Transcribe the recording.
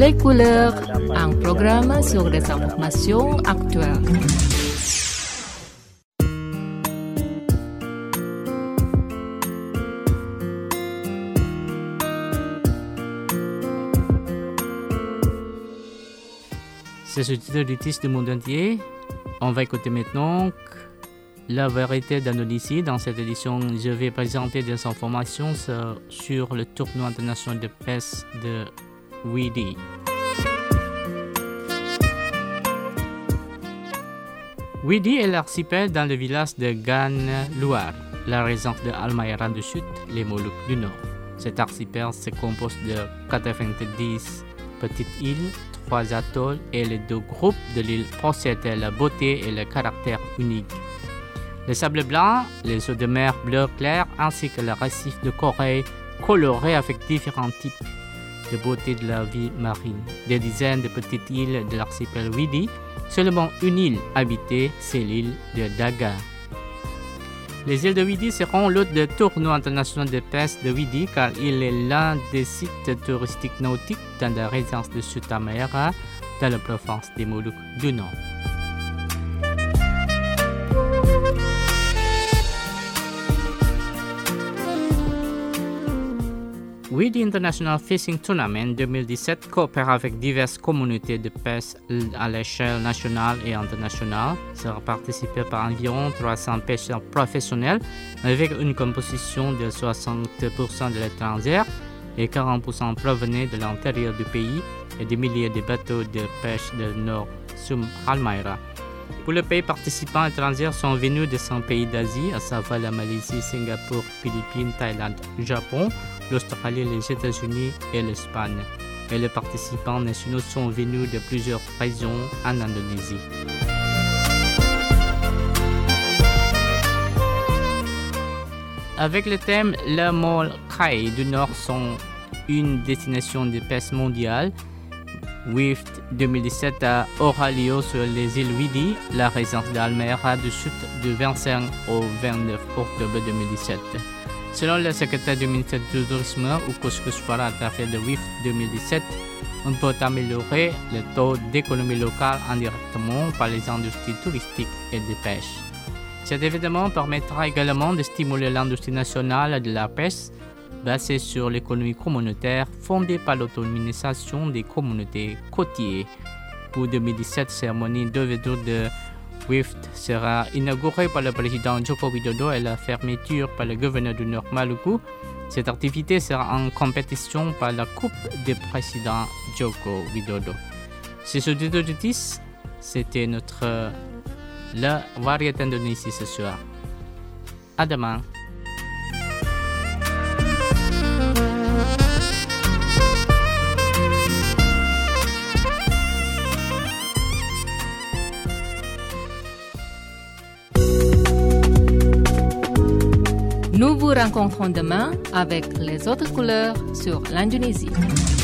Les couleurs, un programme sur les informations actuelles. C'est ce titre du titre du monde entier. On va écouter maintenant la vérité d'Indonésie. Dans cette édition, je vais présenter des informations sur le tournoi international de pêche de Widi. Widi est l'archipel dans le village de Gan Luar, la région de Halmahera du Sud, les Moluques du Nord. Cet archipel se compose de 90 petites îles, 3 atolls et les 2 groupes de l'île possèdent la beauté et le caractère unique. Le sable blanc, les eaux de mer bleu clair ainsi que le récif de corail coloré avec différents types de beauté de la vie marine. Des dizaines de petites îles de l'archipel Widi, seulement une île habitée, c'est l'île de Daga. Les îles de Widi seront l'hôte du tournoi international de pêche de Widi car il est l'un des sites touristiques nautiques dans la région de Sud Halmahera, dans la province des Moluques du Nord. Widi International Fishing Tournament 2017 coopère avec diverses communautés de pêche à l'échelle nationale et internationale. Sera participé par environ 300 pêcheurs professionnels avec une composition de 60% de l'étranger et 40% provenant de l'intérieur du pays et des milliers de bateaux de pêche de Nord Sum Halmahera. Pour les pays participants étrangers sont venus de 100 pays d'Asie, à savoir la Malaisie, Singapour, Philippines, Thaïlande, Japon, l'Australie, les États-Unis et l'Espagne. Et les participants nationaux sont venus de plusieurs régions en Indonésie. Avec le thème Le Moluques du Nord sont une destination de pêche mondiale, WIFT 2017 aura lieu sur les îles Widi, la région d'Halmahera du Sud, du 25 au 29 octobre 2017. Selon le secrétaire du ministère du Tourisme, Ukus Fara, à travers le WIFT 2017, on peut améliorer le taux d'économie locale indirectement par les industries touristiques et de pêche. Cet événement permettra également de stimuler l'industrie nationale de la pêche basée sur l'économie communautaire fondée par l'autonomisation des communautés côtières. Pour 2017, cérémonie d'ouverture de WIFT sera inaugurée par le président Joko Widodo et la fermeture par le gouverneur du Nord Maluku. Cette activité sera en compétition par la Coupe des présidents Joko Widodo. C'est ce titre du titre, c'était notre La Variété d'Indonésie ce soir. À demain. Nous vous rencontrons demain avec les autres couleurs sur l'Indonésie.